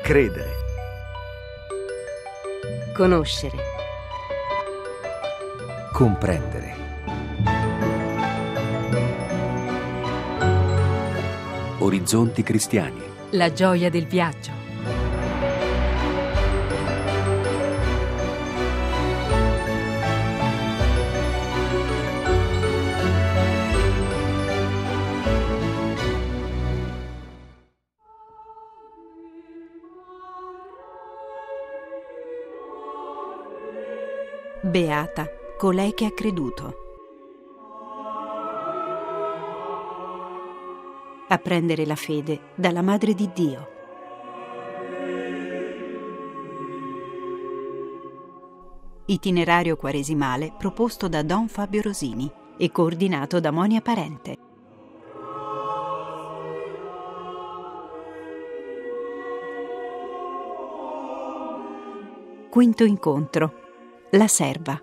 Credere. Conoscere. Comprendere. Orizzonti cristiani. La gioia del viaggio. Beata colei che ha creduto. Apprendere la fede dalla Madre di Dio. Itinerario quaresimale proposto da Don Fabio Rosini e coordinato da Monia Parente. Quinto incontro. La serva.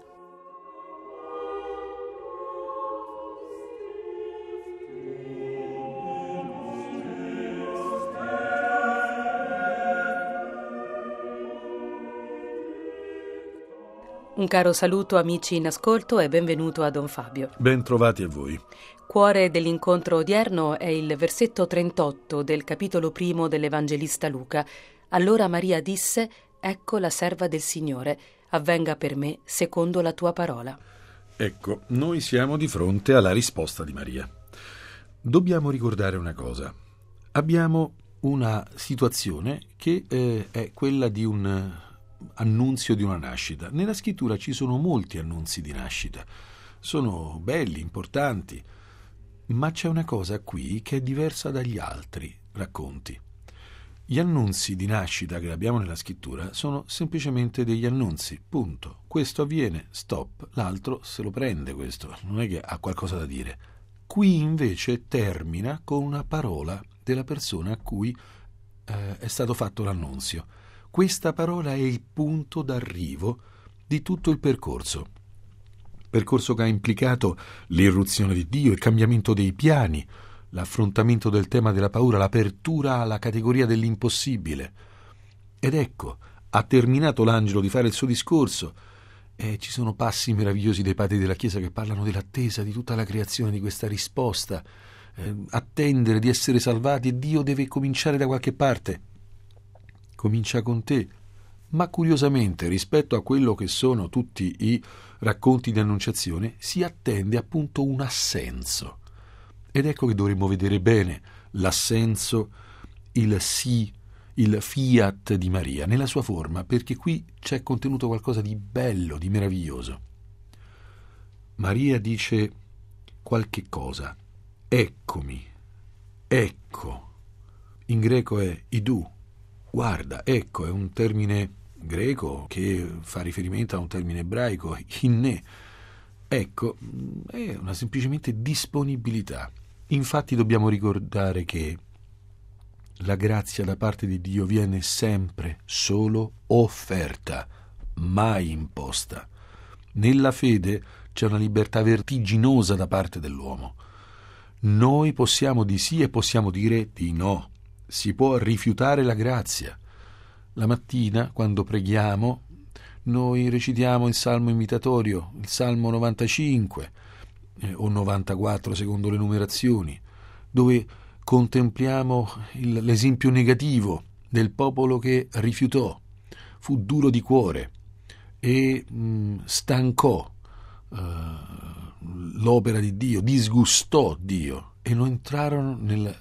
Un caro saluto amici in ascolto e benvenuto a Don Fabio. Ben trovati a voi. Cuore dell'incontro odierno è il versetto 38 del capitolo 1 dell'Evangelista Luca. Allora Maria disse: «Ecco la serva del Signore, avvenga per me secondo la tua parola». Ecco, noi siamo di fronte alla risposta di Maria. Dobbiamo ricordare una cosa. Abbiamo una situazione che è quella di un annunzio di una nascita. Nella scrittura ci sono molti annunzi di nascita. Sono belli, importanti, ma c'è una cosa qui che è diversa dagli altri racconti. Gli annunzi di nascita che abbiamo nella scrittura sono semplicemente degli annunzi, punto. Questo avviene, stop, l'altro se lo prende questo, non è che ha qualcosa da dire. Qui invece termina con una parola della persona a cui è stato fatto l'annunzio. Questa parola è il punto d'arrivo di tutto il percorso. Percorso che ha implicato l'irruzione di Dio, il cambiamento dei piani, l'affrontamento del tema della paura, l'apertura alla categoria dell'impossibile. Ed ecco, ha terminato l'angelo di fare il suo discorso e ci sono passi meravigliosi dei padri della Chiesa che parlano dell'attesa di tutta la creazione, di questa risposta, attendere di essere salvati, e Dio deve cominciare da qualche parte. Comincia con te. Ma curiosamente, rispetto a quello che sono tutti i racconti di annunciazione, si attende appunto un assenso. Ed ecco che dovremmo vedere bene l'assenso, il sì, il fiat di Maria nella sua forma, perché qui c'è contenuto qualcosa di bello, di meraviglioso. Maria dice qualche cosa. Eccomi, ecco. In greco è idou. Guarda, ecco, è un termine greco che fa riferimento a un termine ebraico, hinne. Ecco, è una semplicemente disponibilità. Infatti dobbiamo ricordare che la grazia da parte di Dio viene sempre solo offerta, mai imposta. Nella fede c'è una libertà vertiginosa da parte dell'uomo. Noi possiamo di sì e possiamo dire di no. Si può rifiutare la grazia. La mattina, quando preghiamo, noi recitiamo il salmo imitatorio, il salmo 95 o 94 secondo le numerazioni, dove contempliamo l'esempio negativo del popolo che rifiutò, fu duro di cuore e stancò l'opera di Dio, disgustò Dio e non entrarono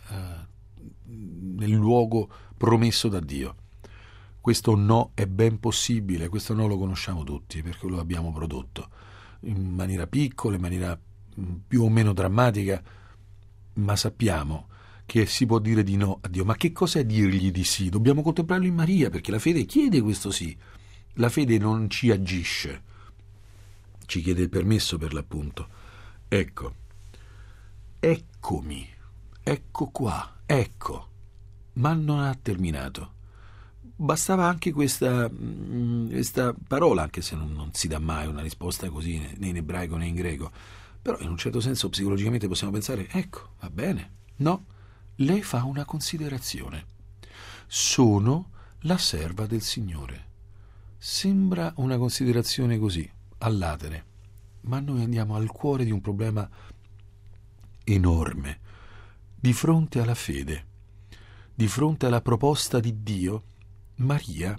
nel luogo promesso da Dio. Questo no è ben possibile, questo no lo conosciamo tutti perché lo abbiamo prodotto in maniera piccola, in maniera più o meno drammatica, ma sappiamo che si può dire di no a Dio. Ma che cos'è dirgli di sì? Dobbiamo contemplarlo in Maria, perché la fede chiede questo sì. La fede non ci agisce, ci chiede il permesso per l'appunto. Ecco, eccomi, ecco qua, ecco. Ma non ha terminato. Bastava anche questa parola, anche se non si dà mai una risposta così né in ebraico né in greco, però in un certo senso psicologicamente possiamo pensare, ecco, va bene. No, lei fa una considerazione. Sono la serva del Signore. Sembra una considerazione così, all'atere, ma noi andiamo al cuore di un problema enorme. Di fronte alla fede, di fronte alla proposta di Dio, Maria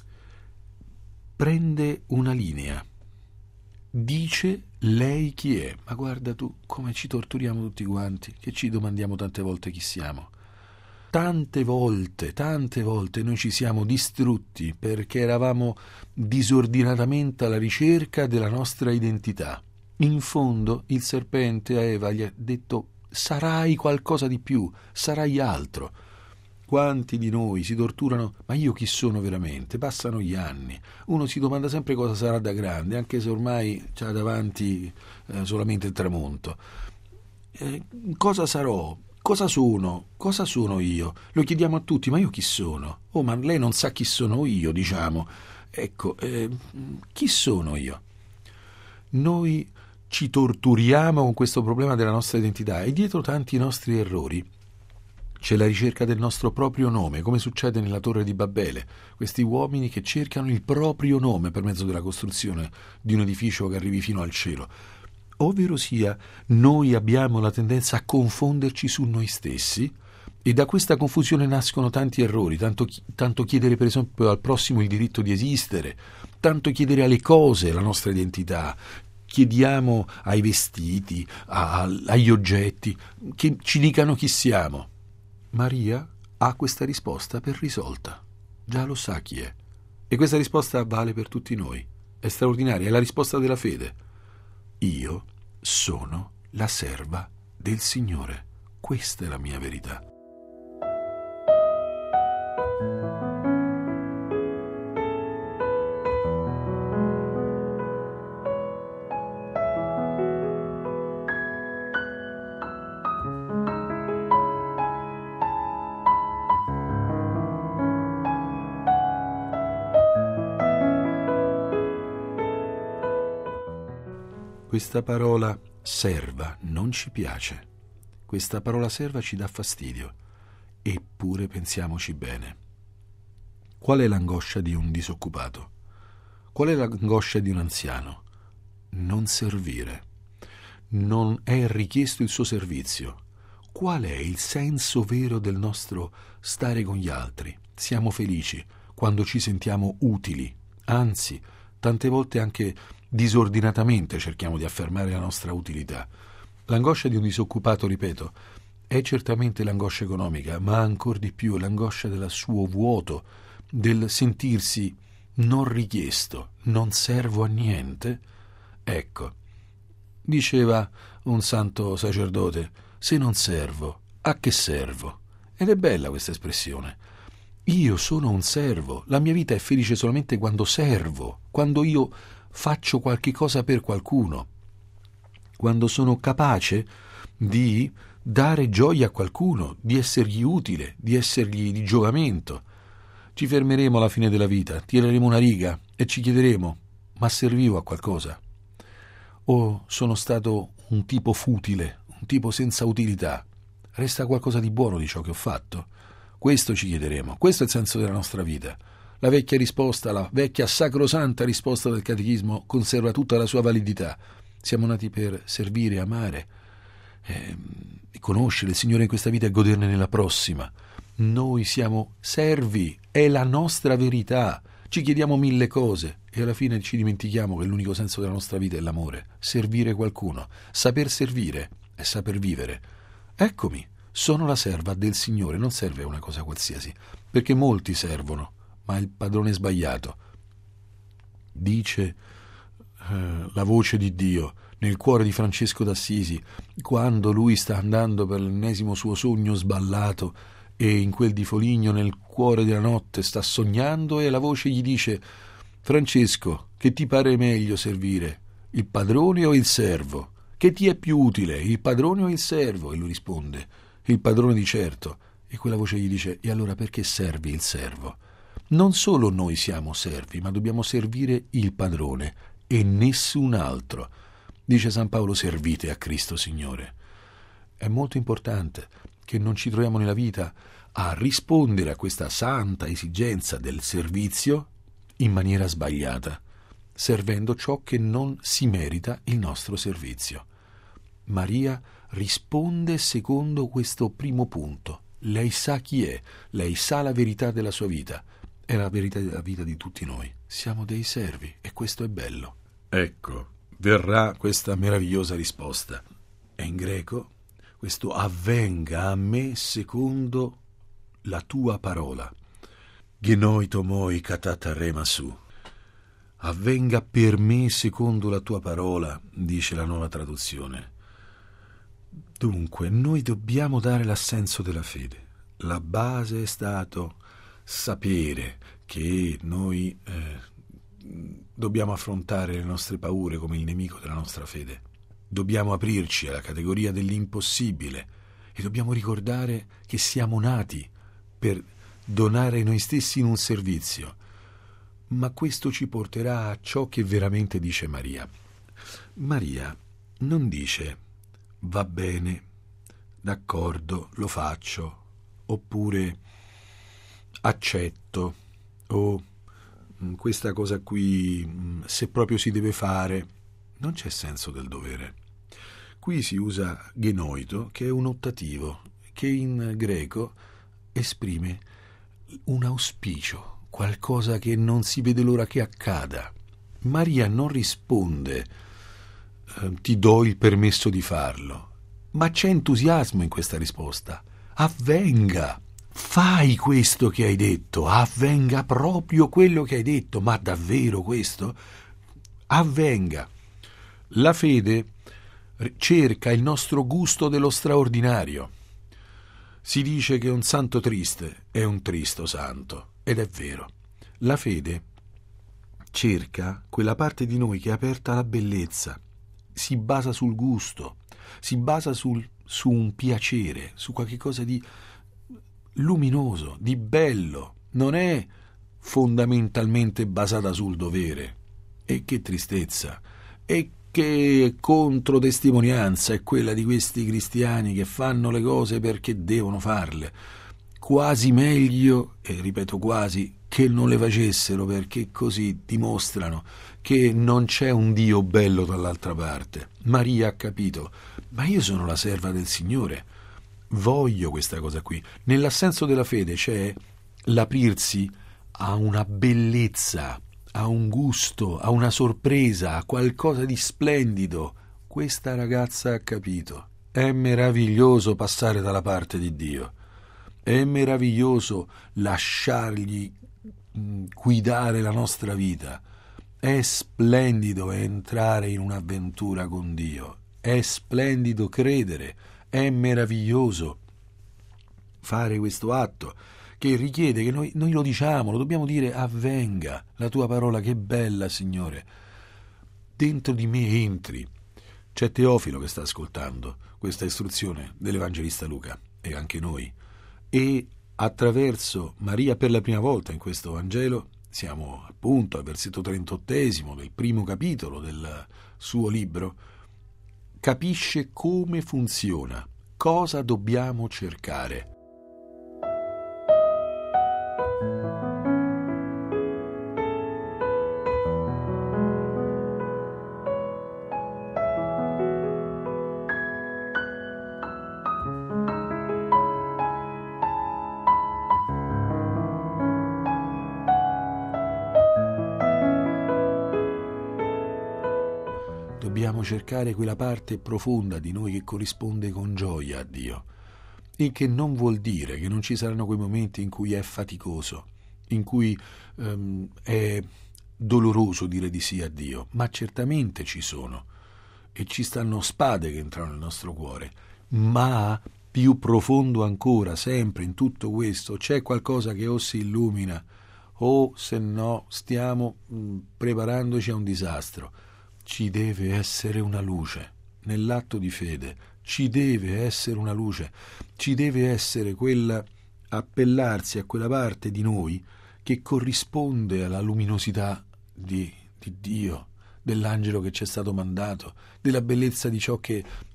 prende una linea. Dice lei chi è. Ma guarda tu come ci torturiamo tutti quanti, che ci domandiamo tante volte chi siamo. Tante volte noi ci siamo distrutti perché eravamo disordinatamente alla ricerca della nostra identità. In fondo il serpente a Eva gli ha detto: sarai qualcosa di più, sarai altro. Quanti di noi si torturano: ma io chi sono veramente? Passano gli anni, uno si domanda sempre cosa sarà da grande, anche se ormai c'ha davanti solamente il tramonto. Cosa sarò? Cosa sono io? Lo chiediamo a tutti: ma io chi sono? Oh, ma lei non sa chi sono io, diciamo. Ecco, chi sono io? Noi ci torturiamo con questo problema della nostra identità e dietro tanti nostri errori c'è la ricerca del nostro proprio nome, come succede nella Torre di Babele. Questi uomini che cercano il proprio nome per mezzo della costruzione di un edificio che arrivi fino al cielo. Ovvero sia, noi abbiamo la tendenza a confonderci su noi stessi e da questa confusione nascono tanti errori, tanto chiedere per esempio al prossimo il diritto di esistere, tanto chiedere alle cose la nostra identità, chiediamo ai vestiti, agli oggetti, che ci dicano chi siamo. Maria ha questa risposta per risolta, già lo sa chi è, e questa risposta vale per tutti noi, è straordinaria, è la risposta della fede. Io sono la serva del Signore, questa è la mia verità. Questa parola serva non ci piace. Questa parola serva ci dà fastidio. Eppure pensiamoci bene. Qual è l'angoscia di un disoccupato? Qual è l'angoscia di un anziano? Non servire. Non è richiesto il suo servizio. Qual è il senso vero del nostro stare con gli altri? Siamo felici quando ci sentiamo utili. Anzi, tante volte anche disordinatamente cerchiamo di affermare la nostra utilità. L'angoscia di un disoccupato, ripeto, è certamente l'angoscia economica, ma ancor di più l'angoscia del suo vuoto, del sentirsi non richiesto, non servo a niente. Ecco, diceva un santo sacerdote: se non servo, a che servo? Ed è bella questa espressione. Io sono un servo, la mia vita è felice solamente quando servo, quando io faccio qualche cosa per qualcuno, quando sono capace di dare gioia a qualcuno, di essergli utile, di essergli di giovamento. Ci fermeremo alla fine della vita, tireremo una riga e ci chiederemo: ma servivo a qualcosa? O sono stato un tipo futile, un tipo senza utilità? Resta qualcosa di buono di ciò che ho fatto? Questo ci chiederemo, questo è il senso della nostra vita. La vecchia risposta, la vecchia sacrosanta risposta del catechismo conserva tutta la sua validità. Siamo nati per servire, amare, conoscere il Signore in questa vita e goderne nella prossima. Noi siamo servi, è la nostra verità. Ci chiediamo mille cose e alla fine ci dimentichiamo che l'unico senso della nostra vita è l'amore, servire qualcuno. Saper servire è saper vivere. Eccomi, sono la serva del Signore, non serve una cosa qualsiasi, perché molti servono, ma il padrone è sbagliato. Dice la voce di Dio nel cuore di Francesco d'Assisi, quando lui sta andando per l'ennesimo suo sogno sballato e in quel di Foligno nel cuore della notte sta sognando, e la voce gli dice: Francesco, che ti pare meglio servire, il padrone o il servo? Che ti è più utile, il padrone o il servo? E lui risponde: il padrone di certo. E quella voce gli dice: e allora perché servi il servo? Non solo noi siamo servi, ma dobbiamo servire il padrone e nessun altro. Dice San Paolo: servite a Cristo Signore. È molto importante che non ci troviamo nella vita a rispondere a questa santa esigenza del servizio in maniera sbagliata, servendo ciò che non si merita il nostro servizio. Maria risponde secondo questo primo punto. Lei sa chi è, lei sa la verità della sua vita, è la verità della vita di tutti noi. Siamo dei servi e questo è bello. Ecco, verrà questa meravigliosa risposta. È in greco questo avvenga a me secondo la tua parola. Genoito moi katatarema su. Avvenga per me secondo la tua parola, dice la nuova traduzione. Dunque, noi dobbiamo dare l'assenso della fede. La base è stato sapere che noi dobbiamo affrontare le nostre paure come il nemico della nostra fede. Dobbiamo aprirci alla categoria dell'impossibile e dobbiamo ricordare che siamo nati per donare noi stessi in un servizio. Ma questo ci porterà a ciò che veramente dice Maria. Maria non dice va bene, d'accordo, lo faccio, oppure accetto, o questa cosa qui, se proprio si deve fare. Non c'è senso del dovere. Qui si usa genoito, che è un ottativo, che in greco esprime un auspicio, qualcosa che non si vede l'ora che accada. Maria non risponde ti do il permesso di farlo, ma c'è entusiasmo in questa risposta. Avvenga, fai questo che hai detto, avvenga proprio quello che hai detto. Ma davvero questo? Avvenga. La fede cerca il nostro gusto dello straordinario. Si dice che un santo triste è un tristo santo, ed è vero. La fede cerca quella parte di noi che è aperta alla bellezza, si basa sul gusto, si basa su un piacere, su qualche cosa di luminoso, di bello. Non è fondamentalmente basata sul dovere. E che tristezza, e che controdestimonianza è quella di questi cristiani che fanno le cose perché devono farle. Quasi meglio, e ripeto quasi, che non le facessero, perché così dimostrano che non c'è un Dio bello dall'altra parte. Maria ha capito, ma io sono la serva del Signore, voglio questa cosa qui. Nell'assenso della fede c'è l'aprirsi a una bellezza, a un gusto, a una sorpresa, a qualcosa di splendido. Questa ragazza ha capito. È meraviglioso passare dalla parte di Dio. È meraviglioso lasciargli guidare la nostra vita. È splendido entrare in un'avventura con Dio. È splendido credere. È meraviglioso fare questo atto che richiede che noi lo diciamo, lo dobbiamo dire: avvenga la tua parola. Che bella, Signore. Dentro di me entri. C'è Teofilo che sta ascoltando questa istruzione dell'Evangelista Luca, e anche noi. E attraverso Maria, per la prima volta in questo Vangelo, siamo appunto al versetto 38 del primo capitolo del suo libro, capisce come funziona, cosa dobbiamo cercare. Dobbiamo cercare quella parte profonda di noi che corrisponde con gioia a Dio, e che non vuol dire che non ci saranno quei momenti in cui è faticoso, in cui è doloroso dire di sì a Dio, ma certamente ci sono, e ci stanno spade che entrano nel nostro cuore. Ma più profondo ancora, sempre in tutto questo, c'è qualcosa che o si illumina o, se no, stiamo preparandoci a un disastro. Ci deve essere una luce nell'atto di fede, ci deve essere una luce, ci deve essere quella appellarsi a quella parte di noi che corrisponde alla luminosità di Dio, dell'angelo che ci è stato mandato, della bellezza di ciò che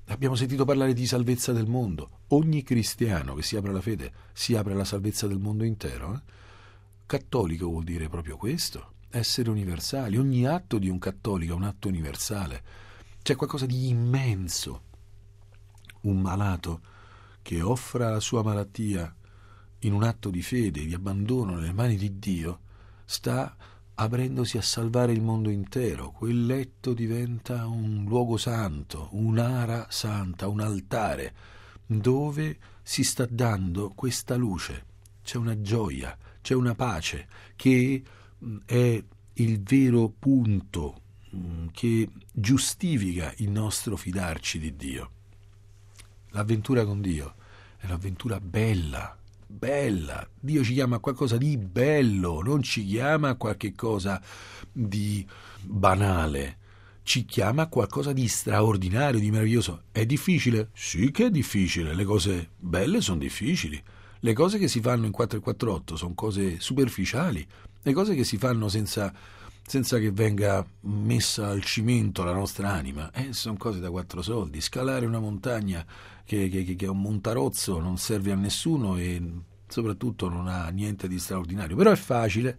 Abbiamo sentito parlare di salvezza del mondo. Ogni cristiano che si apre alla fede si apre alla salvezza del mondo intero. Cattolico vuol dire proprio questo, essere universali. Ogni atto di un cattolico è un atto universale. C'è qualcosa di immenso. Un malato che offra la sua malattia in un atto di fede, di abbandono nelle mani di Dio, sta aprendosi a salvare il mondo intero. Quel letto diventa un luogo santo, un'ara santa, un altare, dove si sta dando questa luce. C'è una gioia, c'è una pace, che è il vero punto che giustifica il nostro fidarci di Dio. L'avventura con Dio è un'avventura bella. Dio ci chiama a qualcosa di bello, non ci chiama a qualche cosa di banale, ci chiama a qualcosa di straordinario, di meraviglioso. È difficile? Sì che è difficile, le cose belle sono difficili, le cose che si fanno in 448 sono cose superficiali, le cose che si fanno senza che venga messa al cimento la nostra anima, sono cose da 4 soldi. Scalare una montagna che è un montarozzo non serve a nessuno e soprattutto non ha niente di straordinario, però è facile.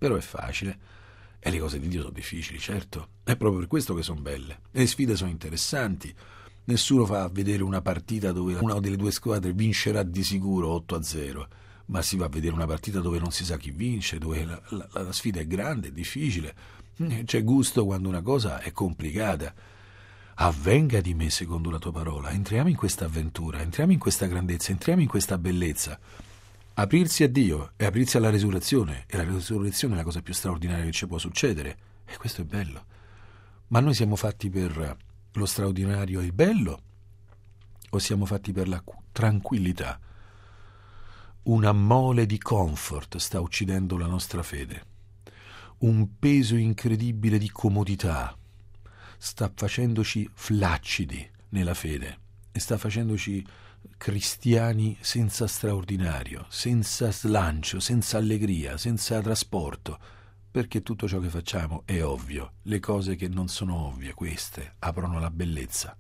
E le cose di Dio sono difficili, certo, è proprio per questo che sono belle. Le sfide sono interessanti. Nessuno fa vedere una partita dove una delle due squadre vincerà di sicuro 8-0, ma si va a vedere una partita dove non si sa chi vince, dove la sfida è grande, è difficile. C'è gusto quando una cosa è complicata. Avvenga di me secondo la tua parola. Entriamo in questa avventura, entriamo in questa grandezza, entriamo in questa bellezza. Aprirsi a Dio e aprirsi alla resurrezione, e la resurrezione è la cosa più straordinaria che ci può succedere, e questo è bello. Ma noi siamo fatti per lo straordinario e il bello, o siamo fatti per la tranquillità? Una mole di comfort sta uccidendo la nostra fede. Un peso incredibile di comodità sta facendoci flaccidi nella fede e sta facendoci cristiani senza straordinario, senza slancio, senza allegria, senza trasporto, perché tutto ciò che facciamo è ovvio. Le cose che non sono ovvie, queste, aprono la bellezza.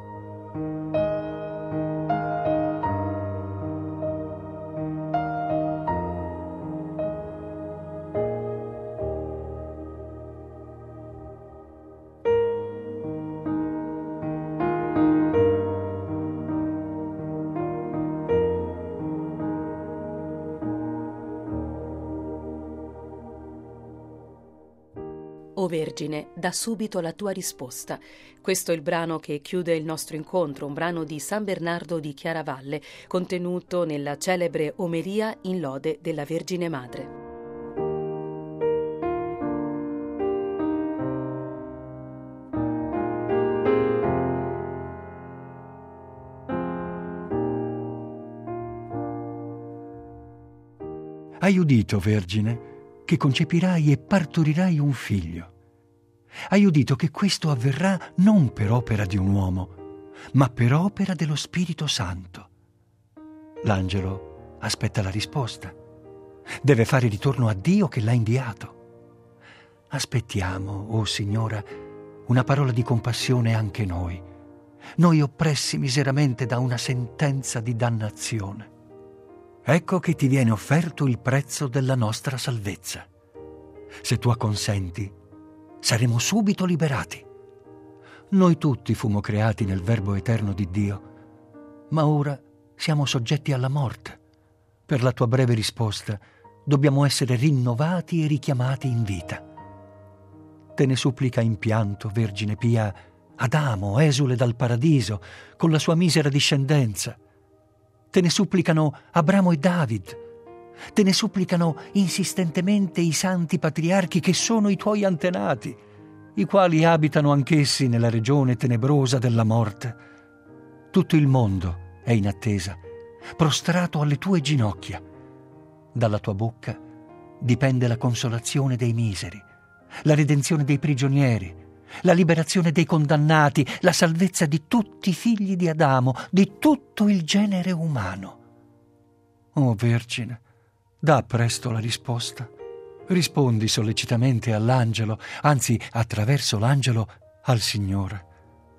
O Vergine, da subito la tua risposta. Questo è il brano che chiude il nostro incontro, un brano di San Bernardo di Chiaravalle, contenuto nella celebre omelia in lode della Vergine Madre. Hai udito, Vergine, che concepirai e partorirai un figlio. Hai udito che questo avverrà non per opera di un uomo, ma per opera dello Spirito Santo. L'angelo aspetta la risposta. Deve fare ritorno a Dio che l'ha inviato. Aspettiamo, o Signora, una parola di compassione anche noi oppressi miseramente da una sentenza di dannazione. Ecco che ti viene offerto il prezzo della nostra salvezza. Se tu acconsenti, saremo subito liberati. Noi tutti fummo creati nel Verbo eterno di Dio, ma ora siamo soggetti alla morte. Per la tua breve risposta dobbiamo essere rinnovati e richiamati in vita. Te ne supplica in pianto, Vergine Pia, Adamo, esule dal paradiso, con la sua misera discendenza. Te ne supplicano Abramo e David. Te ne supplicano insistentemente i santi patriarchi che sono i tuoi antenati, i quali abitano anch'essi nella regione tenebrosa della morte. Tutto il mondo è in attesa, prostrato alle tue ginocchia. Dalla tua bocca dipende la consolazione dei miseri, la redenzione dei prigionieri, la liberazione dei condannati, la salvezza di tutti i figli di Adamo, di tutto il genere umano. O Vergine, dà presto la risposta. Rispondi sollecitamente all'angelo, anzi attraverso l'angelo al Signore.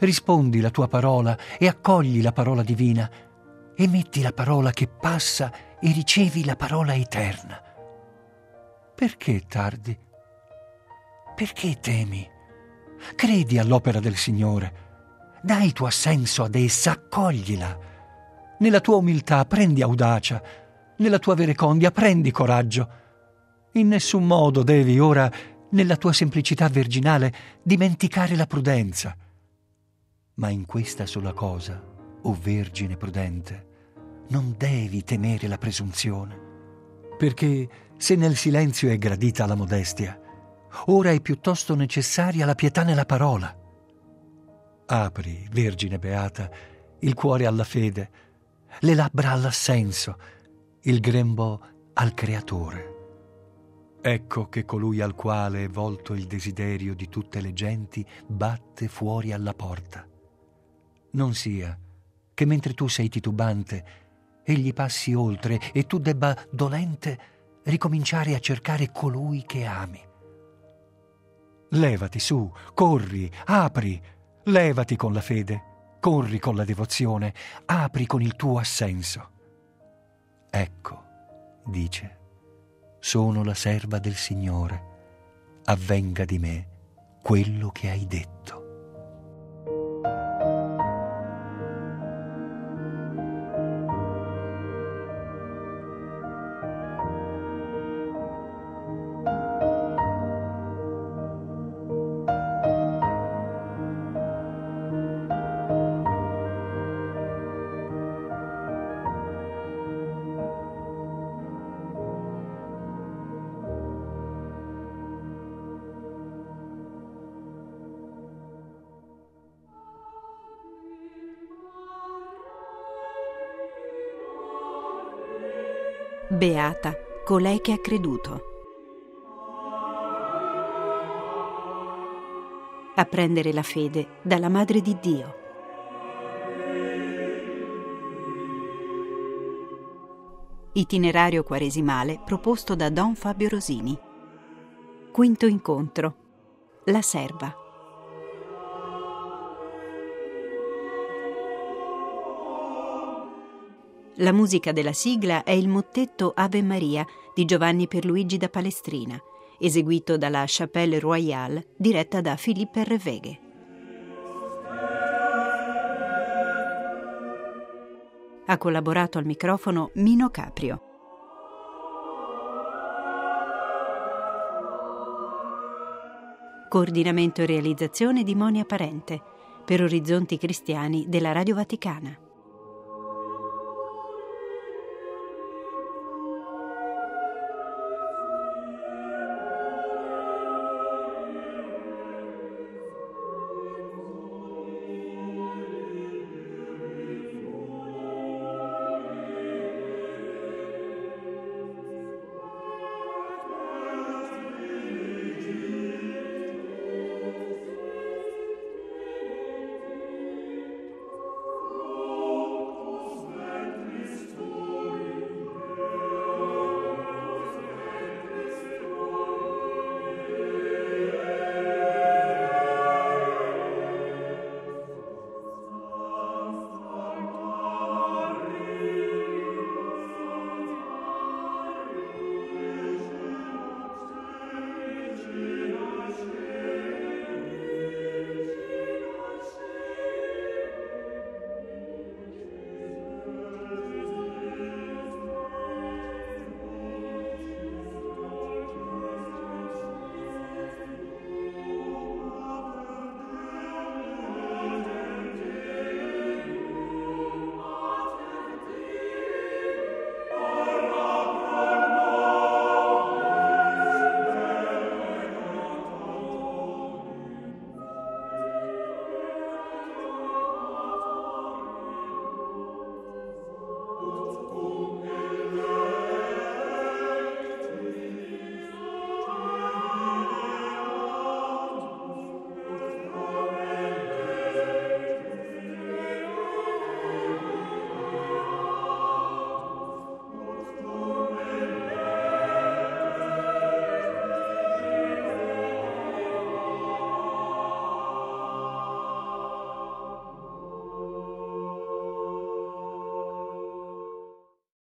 rispondi la tua parola e accogli la parola divina, emetti la parola che passa e ricevi la parola eterna. Perché tardi? Perché temi? Credi all'opera del Signore. Dai tuo assenso ad essa, accoglila. Nella tua umiltà prendi audacia, nella tua verecondia prendi coraggio. In nessun modo devi ora, nella tua semplicità virginale, dimenticare la prudenza. Ma in questa sola cosa, o Vergine prudente, non devi temere la presunzione, perché se nel silenzio è gradita la modestia, ora è piuttosto necessaria la pietà nella parola. Apri, Vergine beata, il cuore alla fede, le labbra all'assenso, il grembo al Creatore. Ecco che colui al quale è volto il desiderio di tutte le genti batte fuori alla porta. Non sia che mentre tu sei titubante, egli passi oltre e tu debba, dolente, ricominciare a cercare colui che ami. Levati su, corri, apri, levati con la fede, corri con la devozione, apri con il tuo assenso. Ecco, dice, sono la serva del Signore, avvenga di me quello che hai detto. Beata colei che ha creduto. A prendere la fede dalla Madre di Dio. Itinerario quaresimale proposto da Don Fabio Rosini. Quinto incontro. La serva. La musica della sigla è il mottetto Ave Maria di Giovanni Pierluigi da Palestrina, eseguito dalla Chapelle Royale diretta da Philippe Reveghe. Ha collaborato al microfono Mino Caprio. Coordinamento e realizzazione di Monia Parente per Orizzonti Cristiani della Radio Vaticana.